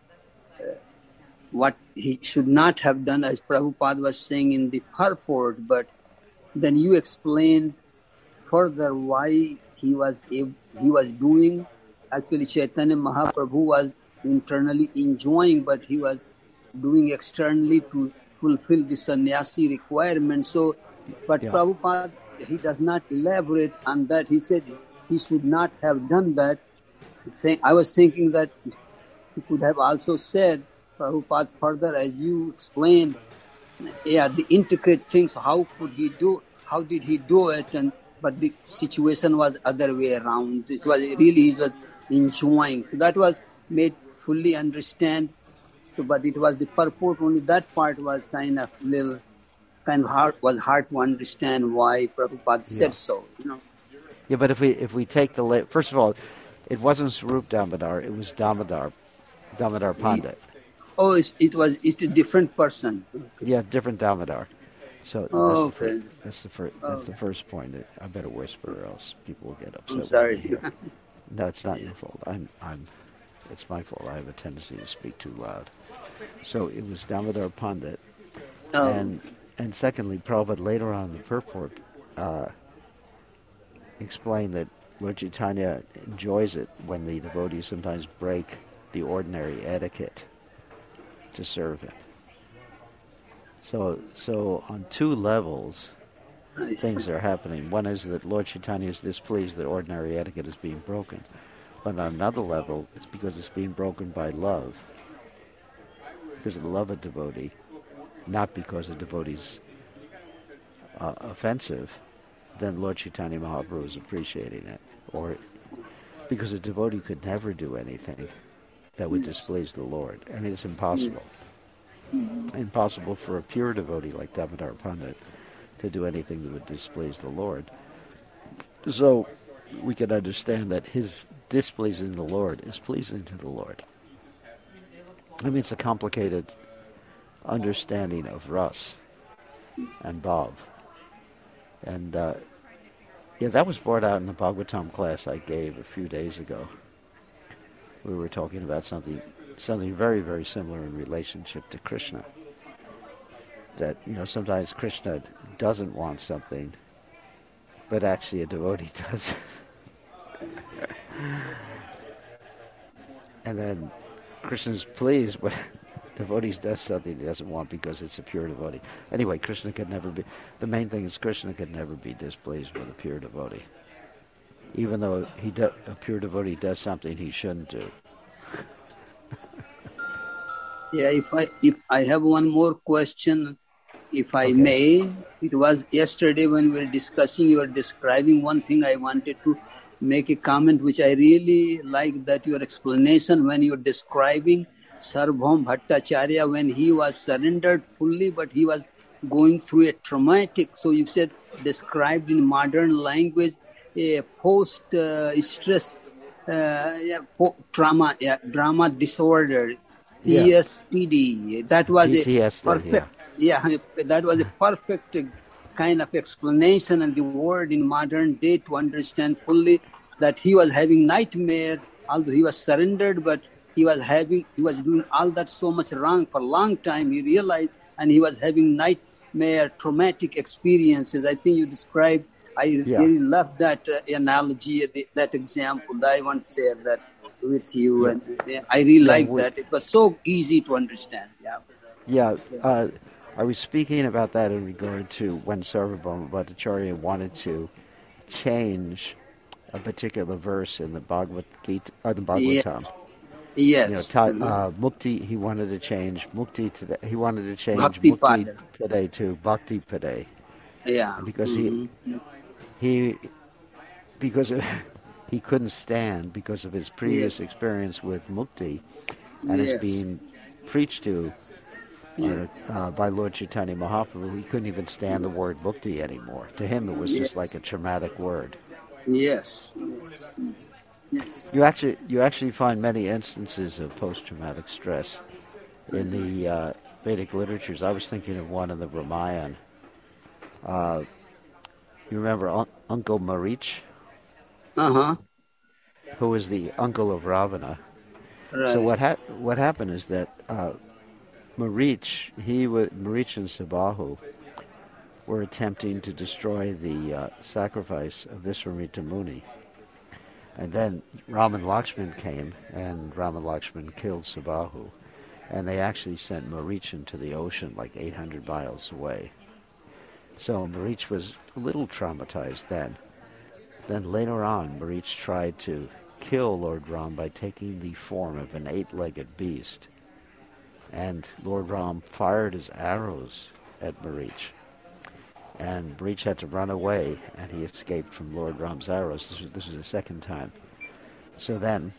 what he should not have done, as Prabhupada was saying in the purport, but then you explained further why he was doing. Actually, Chaitanya Mahaprabhu was internally enjoying, but he was doing externally to fulfill the sannyasi requirement. So, but Prabhupada, he does not elaborate on that. He said he should not have done that. I was thinking that he could have also said, Prabhupada, further, as you explained, the intricate things, how did he do it? But the situation was other way around. It was really, he was enjoying. So that was made fully understand. So, but it was the purport, only that part was kind of hard to understand why Prabhupada said so, Yeah, but if we take first of all, it wasn't Swarup Damodar, it was Damodar Pandit. Oh, it's a different person. Yeah, different Damodar. So that's the first point. I better whisper, or else people will get upset. I'm sorry. No, it's not your fault. It's my fault. I have a tendency to speak too loud. So it was Damodar Pandit, and secondly, Prabhupada later on in the purport explained that Lord Chaitanya enjoys it when the devotees sometimes break the ordinary etiquette to serve him. So on two levels, things are happening. One is that Lord Chaitanya is displeased that ordinary etiquette is being broken. But on another level, it's because it's being broken by love. Because of the love of devotee, not because a devotee's offensive, then Lord Chaitanya Mahaprabhu is appreciating it. Or because a devotee could never do anything that would displease the Lord. I mean, it's impossible. Impossible for a pure devotee like Damodar Pandit to do anything that would displease the Lord. So we can understand that his displeasing the Lord is pleasing to the Lord. I mean, it's a complicated understanding of Ras and Bhav. And that was brought out in the Bhagavatam class I gave a few days ago. We were talking about something very, very similar in relationship to Krishna. That, sometimes Krishna doesn't want something, but actually a devotee does. And then Krishna's pleased when devotees does something he doesn't want because it's a pure devotee. Anyway, the main thing is Krishna could never be displeased with a pure devotee. Even though a pure devotee does something he shouldn't do. Yeah, if I have one more question, if I may. It was yesterday when we were discussing, you were describing one thing. I wanted to make a comment which I really like, that your explanation when you're describing Sarvabhauma Bhattacharya, when he was surrendered fully, but he was going through a traumatic, so you said described in modern language, a post-stress drama disorder, PSTD. That was PTSD, a perfect, that was a perfect kind of explanation and the word in modern day to understand fully that he was having nightmare, although he was surrendered, but he was doing all that so much wrong for a long time, he realized, and he was having nightmare, traumatic experiences. I think you described, I really love that analogy, that example. I want to share that with you, and I really like that. It was so easy to understand. I was speaking about that in regard to when Sarvabhauma Bhattacharya wanted to change a particular verse in the Bhagavad Gita, or the Bhagavatam. Yes. Mukti, he wanted to change Mukti today. He wanted to change Bhakti Mukti today to Bhakti Pade. Yeah. Because he couldn't stand because of his previous experience with Mukti, and is being preached to Yeah. by Lord Chaitanya Mahaprabhu. He couldn't even stand the word mukti anymore. To him, it was just like Yes. a traumatic word. Yes. Yes. Yes. You actually find many instances of post-traumatic stress in the Vedic literatures. I was thinking of one in the Ramayana. You remember Uncle Marich, Uh-huh. who was the uncle of Ravana. So Right. what happened is that Marich and Sabahu were attempting to destroy the sacrifice of Viswamitra Muni. And then Ram and Lakshman came, and Ram and Lakshman killed Sabahu. And they actually sent Marich into the ocean like 800 miles away. So Marich was a little traumatized then. Then later on, Marich tried to kill Lord Ram by taking the form of an 8-legged beast. And Lord Ram fired his arrows at Marich. And Marich had to run away, and he escaped from Lord Ram's arrows. This was the second time. So then,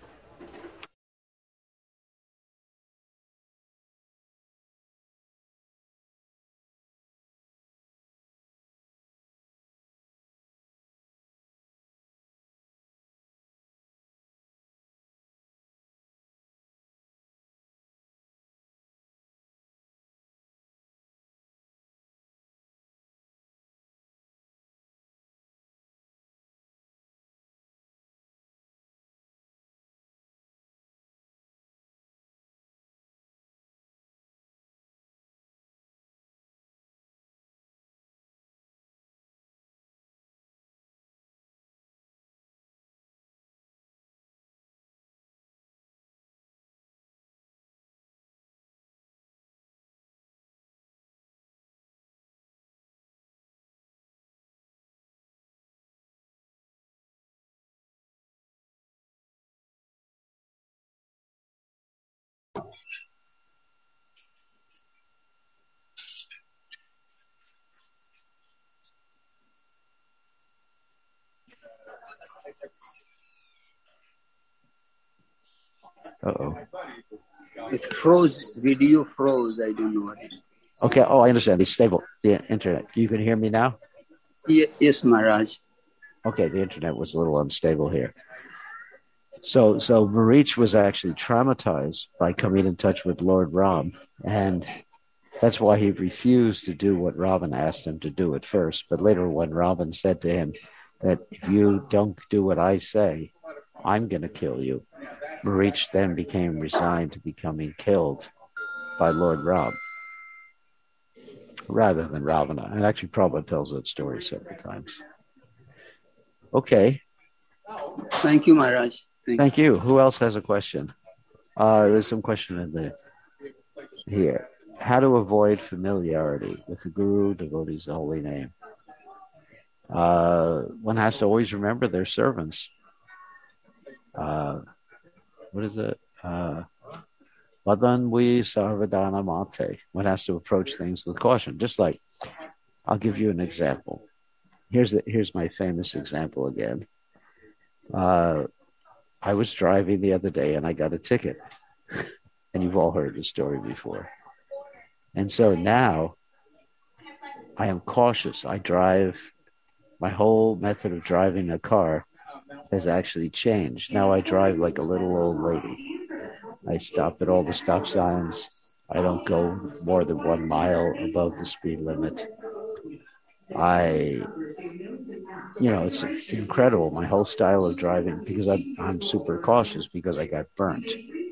uh-oh. It froze. This video froze. I don't know what it is. Okay, I understand. It's stable. The internet. You can hear me now? Yes, Maharaj. Okay, the internet was a little unstable here. So Marich was actually traumatized by coming in touch with Lord Ram, and that's why he refused to do what Ravan asked him to do at first. But later, when Ravan said to him that if you don't do what I say, I'm going to kill you, Marich then became resigned to becoming killed by Lord Ram rather than Ravana. And actually, Prabhupada tells that story several times. Okay. Thank you, Maharaj. Thank you. Who else has a question? There's some question in the here. How to avoid familiarity with the Guru, devotee's holy name? One has to always remember their servants. What is it? Vadanvi Sarvadana Mate. One has to approach things with caution. Just like, I'll give you an example. Here's my famous example again. I was driving the other day and I got a ticket. And you've all heard the story before. And so now I am cautious. My whole method of driving a car has actually changed. Now I drive like a little old lady. I stop at all the stop signs. I don't go more than 1 mile above the speed limit. It's incredible, my whole style of driving, because I'm super cautious because I got burnt.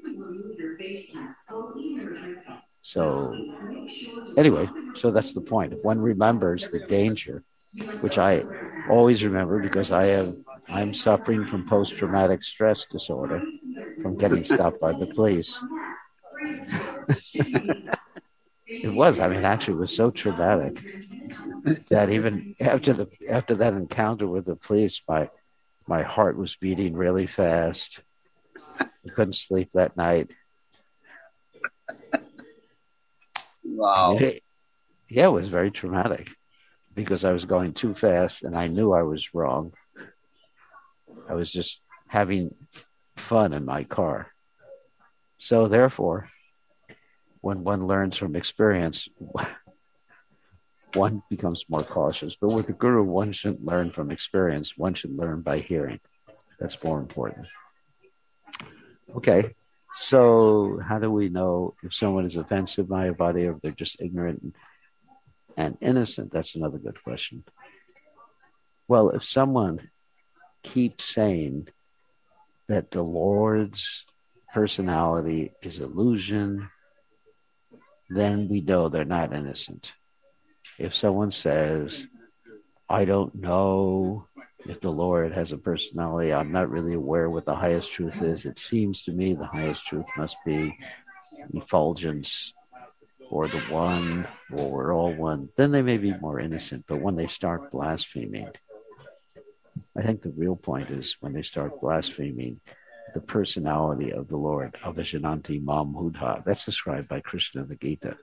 So anyway, so that's the point. If one remembers the danger, which I always remember because I'm suffering from post-traumatic stress disorder from getting stopped by the police. Actually, it was so traumatic that even after that encounter with the police, my heart was beating really fast. I couldn't sleep that night. Wow. It was very traumatic because I was going too fast and I knew I was wrong. I was just having fun in my car. So therefore, when one learns from experience, one becomes more cautious. But with the guru, one shouldn't learn from experience. One should learn by hearing. That's more important. Okay. So how do we know if someone is offensive, Mayavadi, or if they're just ignorant and innocent? That's another good question. Well, if someone keeps saying that the Lord's personality is illusion, then we know they're not innocent. If someone says, I don't know if the Lord has a personality, I'm not really aware what the highest truth is. It seems to me the highest truth must be effulgence or the one, or we're all one, then they may be more innocent. But when they start blaspheming, I think the real point is when they start blaspheming the personality of the Lord, Avishananti Mam Hudha. That's described by Krishna in the Gita.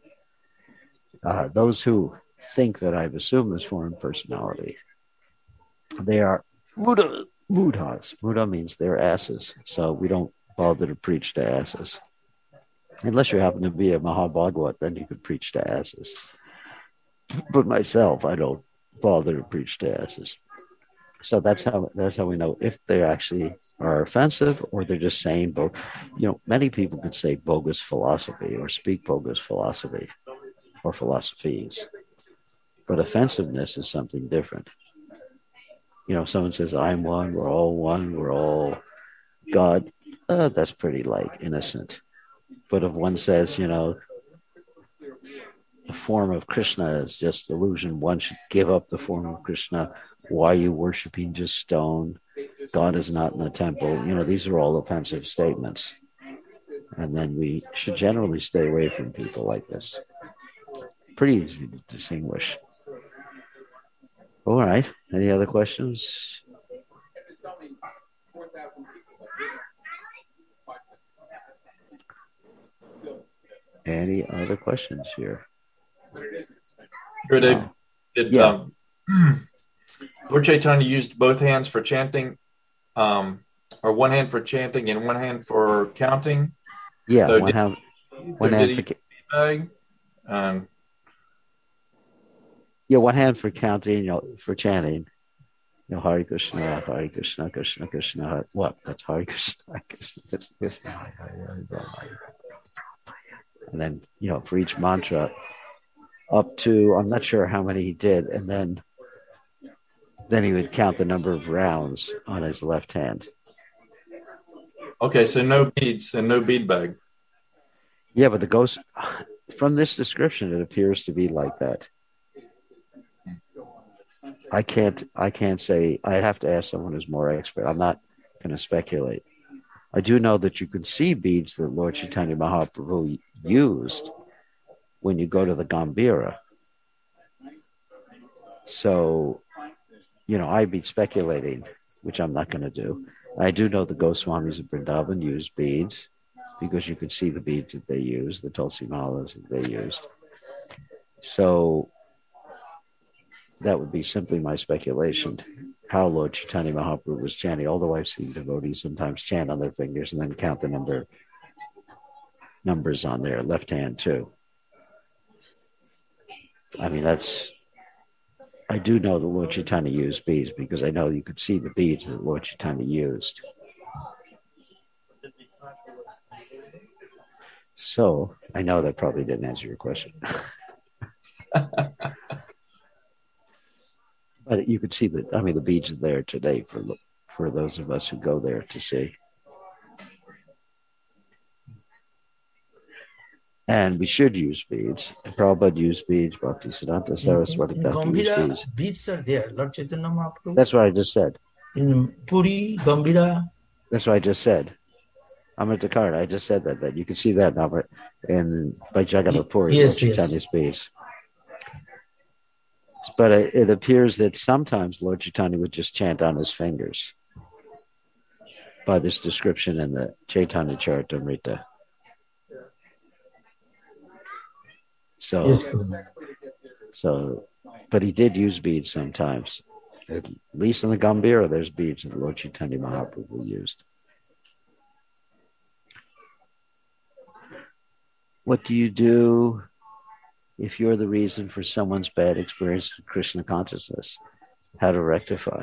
Those who think that I've assumed this foreign personality, they are mudhas. Mudha means they're asses. So we don't bother to preach to asses. Unless you happen to be a Mahabhagavat, then you could preach to asses. But myself, I don't bother to preach to asses. So that's how we know if they actually are offensive or they're just saying, many people could say bogus philosophy or speak bogus philosophy or philosophies. But offensiveness is something different. Someone says, I'm one, we're all God. That's pretty innocent. But if one says, the form of Krishna is just illusion, one should give up the form of Krishna. Why are you worshiping just stone? God is not in the temple. These are all offensive statements. And then we should generally stay away from people like this. Pretty easy to distinguish. All right. Any other questions? Any other questions here? Lord Chaitanya used both hands for chanting, or one hand for chanting and one hand for counting. Yeah, so one hand for counting, for chanting. Hare Krishna, Krishna Krishna. What? That's Hare Krishna, Krishna Krishna. And then, for each mantra, up to, I'm not sure how many he did, and then he would count the number of rounds on his left hand. Okay, so no beads and no bead bag. Yeah, but the ghost, from this description, it appears to be like that. I can't say. I'd have to ask someone who's more expert. I'm not going to speculate. I do know that you can see beads that Lord Chaitanya Mahaprabhu used when you go to the Gambhira. So, I'd be speculating, which I'm not going to do. I do know the Goswamis of Vrindavan use beads because you could see the beads that they used, the Tulsi Malas that they used. So that would be simply my speculation, how Lord Chaitanya Mahaprabhu was chanting, although I've seen devotees sometimes chant on their fingers and then count the numbers on their left hand too. I mean, I do know that Lord Chaitanya used beads because I know you could see the beads that Lord Chaitanya used. So I know that probably didn't answer your question. But you could see the beads are there today for those of us who go there to see. And we should use beads. Prabhupada used beads. Bhaktisiddhanta Saraswati Gambhira, used beads. Beads are there. Lord Chaitanya Mahaprabhu. That's what I just said. In Puri, Gambhira. That's what I just said. Amritakarta, I just said that you can see that now by Jagannath Puri, yes, Lord Chaitanya's beads. But it appears that sometimes Lord Chaitanya would just chant on his fingers by this description in the Chaitanya Charitamrita. But he did use beads sometimes. At least in the Gambhira, there's beads that Lord Chaitanya Mahaprabhu used. what do you do if you're the reason for someone's bad experience with Krishna consciousness? How to rectify?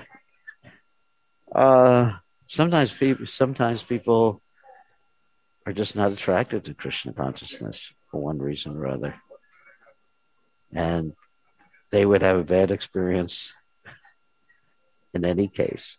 Sometimes people are just not attracted to Krishna consciousness for one reason or other, and they would have a bad experience in any case.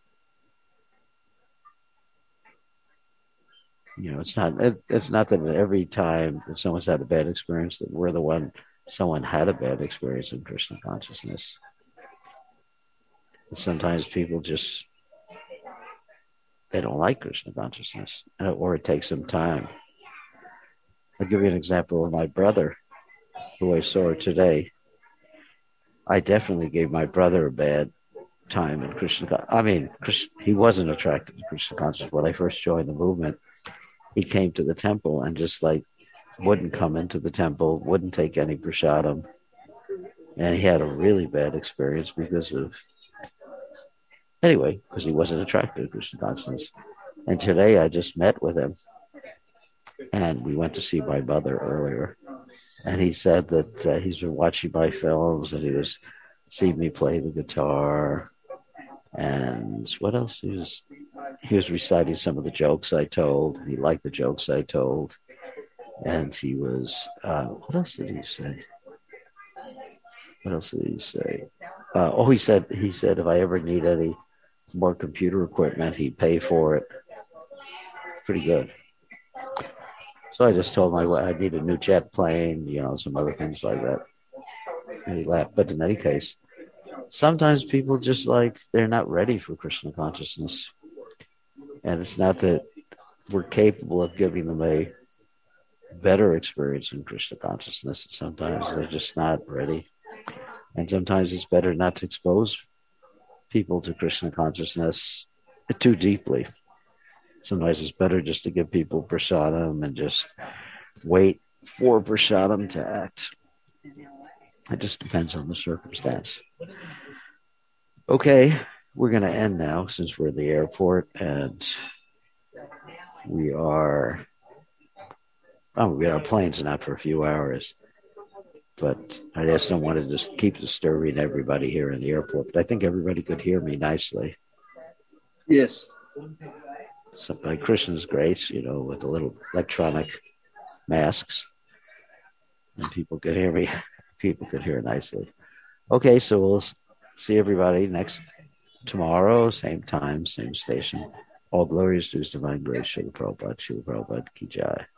You know, it's not that every time that someone's had a bad experience that we're the one someone had a bad experience in Krishna consciousness. And sometimes people just, they don't like Krishna consciousness, or it takes some time. I'll give you an example of my brother, who I saw today. I definitely gave my brother a bad time in Krishna. He wasn't attracted to Krishna consciousness. When I first joined the movement, he came to the temple and just wouldn't come into the temple, wouldn't take any prasadam. And he had a really bad experience because he wasn't attracted to Krishna consciousness. And today I just met with him, and we went to see my mother earlier. And he said that he's been watching my films, and he was seeing me play the guitar. And what else? He was reciting some of the jokes I told. He liked the jokes I told. And he was, what else did he say? He said if I ever need any more computer equipment, he'd pay for it. Pretty good. So I just told him I need a new jet plane, some other things like that. And he laughed. But in any case, sometimes people just they're not ready for Krishna consciousness. And it's not that we're capable of giving them a better experience in Krishna consciousness. Sometimes they're just not ready. And sometimes it's better not to expose people to Krishna consciousness too deeply. Sometimes it's better just to give people prasadam and just wait for prasadam to act. It just depends on the circumstance. Okay, we're going to end now since we're at the airport, and our planes not for a few hours. But I just don't want to just keep disturbing everybody here in the airport. But I think everybody could hear me nicely. Yes. So by Krishna's grace, with the little electronic masks, and people could hear me. People could hear nicely. Okay, so we'll see everybody tomorrow, same time, same station. All glories to His divine grace. Srila Prabhupada, Ki Jai.